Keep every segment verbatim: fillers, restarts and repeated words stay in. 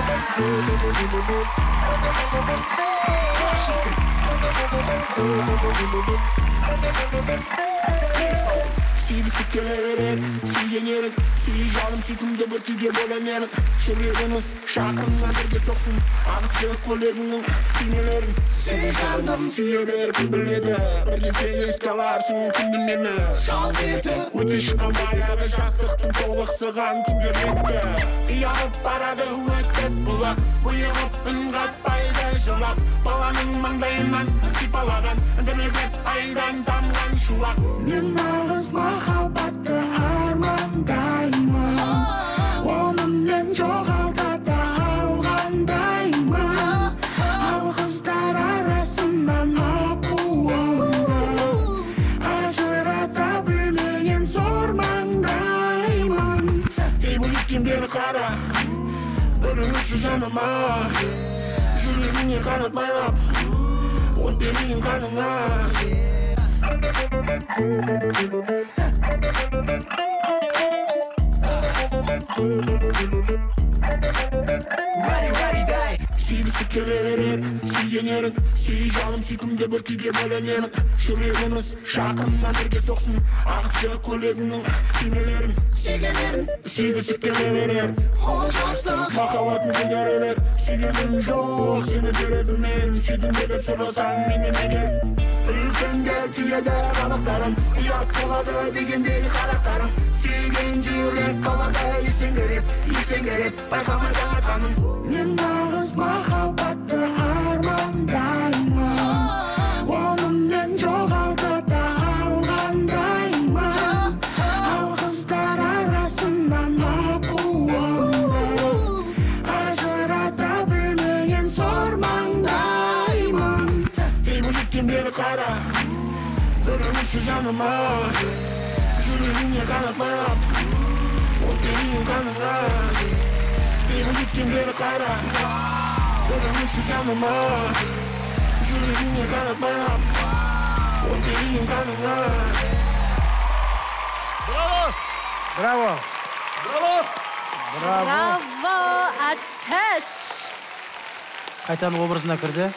Sevgisi keleverir, sevgen yerin, sev canım sütümde bir tüge bolan yerin. Şöyleriz, şakınla birge soksun, anıkçılık kolleginin dinelerin. Sev canım süyeler kim biledi, bir кезде eskalarsın kimdi meni. Şal eti, öte şıkan bayağı jastıktın toğlıqsıgan күндер etті. Iyanıp barады ötіп бұлақ, бұйығып үн қатпайды жылап. Баланың маңдайынан сипалаған, дірілгеп айдан тамған шуақ. Мен нағыз махаббатты армандаймын, оны мен жоғалтып алғандаймын. Ал қыздар арасынан аққуымды ажырата білмеген зор маңдаймын. Ей бұл еткен бері қара, бөлінуші жаныма, жүрегіңе қанат байлап, от берейін қаныңа. Sevgisi keleverir, sevgen yerin, sev canım sütümde bir tüge bolan yerin. Şöyleriz, şakınla birge soksun, anıkçılık kolleginin dinelerin. Sevgelerin, sevgisi keleverir, o jastık makavatın tegereler. Sevgelim жоқ, seni deredim men, sütümde dep sorasan meni neger. Ülkenge tüyede kanıklarım, yat kaladı degende karaktarım. Sevgen жүрек kalada esen gerep, esen gerep, baykamaydan atkanım. Men nağız mахаббатты армандаймын, оны мен жоғалтып алғандаймын. Ал қыздар арасынан аққуымды ажырата білмеген зор маңдаймын. Ей бұл еткен бері қара, бөлінуші жаныма, жүрегіңе қанат байлап, от берейін қаныңа. Ей бұл еткен бері қара, бөлінуші жаныма, жүрегіңе қанат байлап, от берейін қаныңа. Браво! Браво! Браво! Браво, Атеш! Қайтан образына кірді.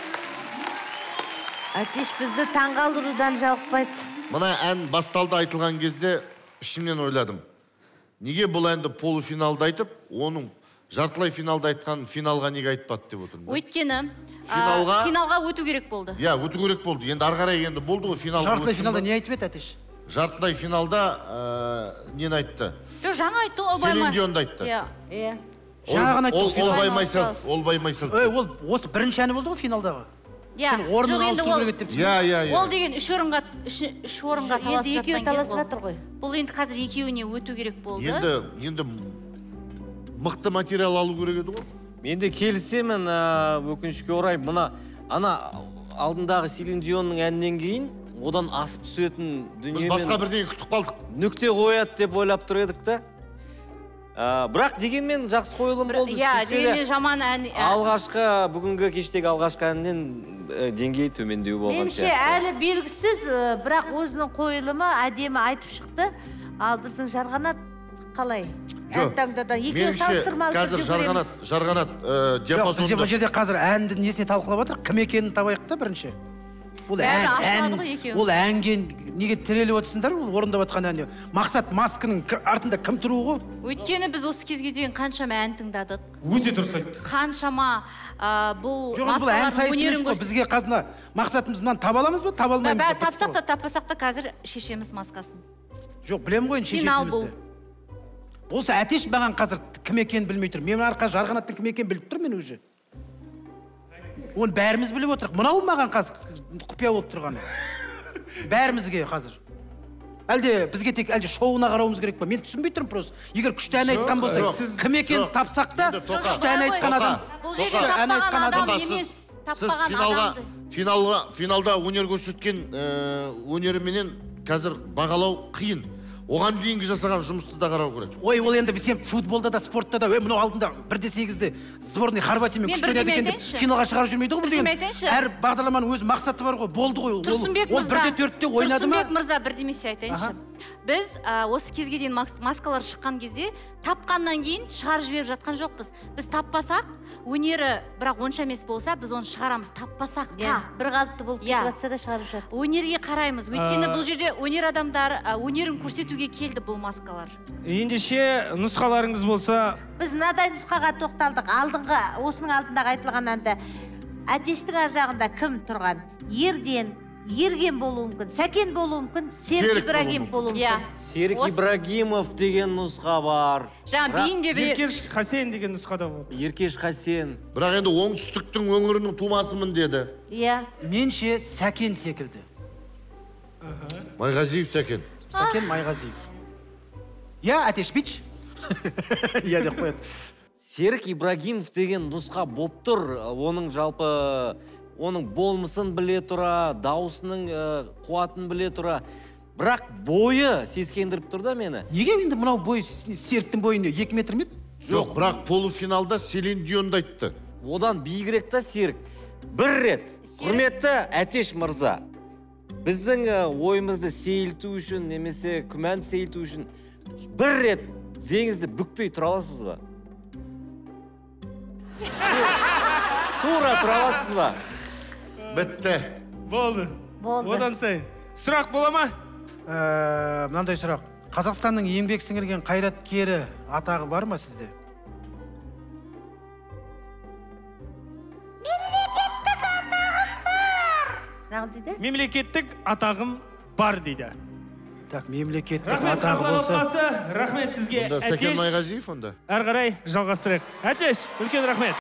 Атеш бізді таңғалдырудан жалықпайды. Мына ән басталды айтылған кезде ішімнен ойладым. Неге бұл әнді полуфиналда айтып, оның жартылай финалда айтқан финалға неге айтпады деп отырмын. Өйткені Финалға- финалға өту керек болды. Иә, өту керек болды. Енді ары қарай енді болды ғой финалға. Жартылай өттім финалда ба? не айтып еді Атеш? Жартылай финалда ә, нені айтты? Жоқ, жаңа айтты ғой, Селин Дионды айтты. Иә, иә. Жаңа ғана Ол айтты ол финалда. баймайсал, ол баймайсал. Ой, ол осы бірінші әні болды ғой финалдағы. Иә. Сен орнын Жоқ, енді ауыстыру ол- керек еді деп тұрсың. Иә, иә, иә. Ол деген үш орынға үш үш орынға Енді таласып екеуі жатқан кез таласып ғой. жатыр ғой. Бұл енді қазір екеуіне өту керек болды. Енді енді мықты материал алу керек еді ғой. Мен де келісемін, ә, өкінішке орай, мына ана алдындағы Селин Дионның әнінен кейін одан асып түсетін Біз дүниемен басқа бірдеңе күтіп қалдық. нүкте қояды деп ойлап тұр едік та. Ә, бірақ дегенмен жақсы қойылым болды. Иә, Сөйтсе де дегенмен жаман ән. алғашқы, бүгінгі кештегі алғашқы әннен ә, деңгейі төмендеу болған Меніңше сияқты. әлі белгісіз, ә, бірақ өзінің қойылымы әдемі айтып шықты. Ал біздің Жарғанат қалай? Ән таңдады. Екеуі салыстырмалы қазір түрде жарғанат, көреміз. жарғанат ә, Жоқ, біз диапазонда. бұл жерде қазір әнді несіне талқылап жатыр, кім екенін табайық та бірінші. Ол Бәрі ән, ашылады ән, ғой екеуі. ол әнге неге тіреліп отырсыңдар, ол орындап жатқан әне. Мақсат маскының к- артында кім тұруы ғой? Өйткені біз осы кезге дейін қаншама ән тыңдадық. Өте дұрыс айтты. Қаншама ә, бұл Жоқ, бұл ән маскалардың сайысы емес өнерін қой. көрсетіп. Бізге қазына мақсатымыз мынаны таба аламыз ба, таба алмаймыз ба? Бәрі тапсақ та таппасақ та қазір шешеміз маскасын. Жоқ, білем ғой Финал бұл. шешетінімізді. Осы Атеш маған қазір кім екенін білмей тұр. Мен арқа Жарғанаттың кім екенін біліп тұр мен уже. Оны бәріміз біліп отырық. Мынау маған қазір құпия болып тұрғаны. Бәрімізге қазір. Әлде бізге тек әлде шоуына қарауымыз керек па? Мен түсінбей тұрмын просто. Егер күшті ән айтқан болса, жоқ, кім екенін жоқ. тапсақ та, Енді тоқа. күшті ән айтқан адам. Бұл Тоқа. жерде Ән айтқан таппаған адам Тоқа, сіз- емес, Сіз таппаған финалға, адамды. финалға, финалда өнер көрсеткен ә, өнеріменен қазір бағалау қиын. Оған дейінгі жасаған жұмысты да қарау керек. Ой, ол енді сен футболда да, спортта да, ой, мынау алдында бірде сегізде сборный Хорватиямен Мен күшті бірдеме ойнады екен деп айтайыншы. финалға шығарып жүрмейді ғой бұл Бірдеме деген. айтайыншы. Әр бағдарламаның өз мақсаты бар ғой, болды ғой. Ол- Тұрсынбек Ол мырза, бірде төртте ойнады ма? Тұрсынбек мырза бірдемесе айтайыншы. Біз ә, осы кезге дейін мас- маскалар шыққан кезде тапқаннан кейін шығарып жіберіп жатқан жоқпыз. Біз таппасақ, өнері бірақ онша емес болса, біз оны шығарамыз. Таппасақ та. Бір қалыпты болып Иә. кетіп жатса да шығарып жатыр. Өнерге қараймыз. Өйткені А- бұл жерде өнер адамдары ә, өнерін көрсетуге келді бұл маскалар. Ендеше нұсқаларыңыз болса, Біз мынадай нұсқаға тоқталдық. Алдыңғы, осының алдындағы айтылған әнді. Әтештің ар жағында кім тұрған? Ерден, Ерген болуы мүмкін, Сәкен болуы мүмкін, Серік Серік Ибрагим болуы Иә. мүмкін. Серік Осы- Ибрагимов деген нұсқа бар. Жаңа Бірақ бейінде бір... Еркеш Хасен деген нұсқада болды. Еркеш Хасен. Бірақ енді оңтүстіктің өңірінің тумасымын деді. Иә. Менше Сәкен секілді. Майғазиев Сәкен. Сәкен Майғазиев. Иә, Әтеш, бич. Иә деп қояды. Серік Ибрагимов деген нұсқа боп тұр. Оның жалпы, оның болмысын біле тұра, даусының э, қуатын біле тұра. Бірақ бойы сескендіріп тұр да мені. Неге енді мынау бой Серіктің бойы не, екі метр ме еді? Жоқ, бірақ полуфиналда Селин Дионды айтты. Одан биігірек та Серік. Бір рет, құрметті Әтеш мырза, біздің э, ойымызды сейілту үшін, немесе күмән сейілту үшін, бір рет зеңізді бүкпей тұра аласыз ба? Тура тұра аласыз ба? Бітті. Болды. Болды. Одан сайын. Сұрақ бола ма? Ә, мынандай сұрақ. Қазақстанның еңбек сіңірген қайраткері атағы бар ма сізде? Нағыл дейді? Мемлекеттік атағым бар дейді. Так, мемлекеттік Рахмет атағы қазылар болса. отбасы, рахмет сізге. Онда Сәкен Әтеш, Майғазиев онда. әрі қарай жалғастырайық. Әтеш, үлкен рахмет.